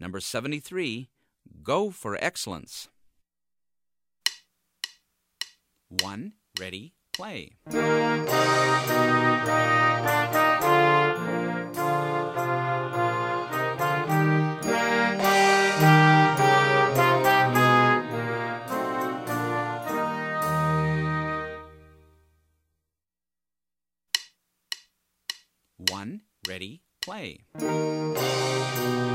Number 73, go for excellence. 1, ready, play. One, ready, play.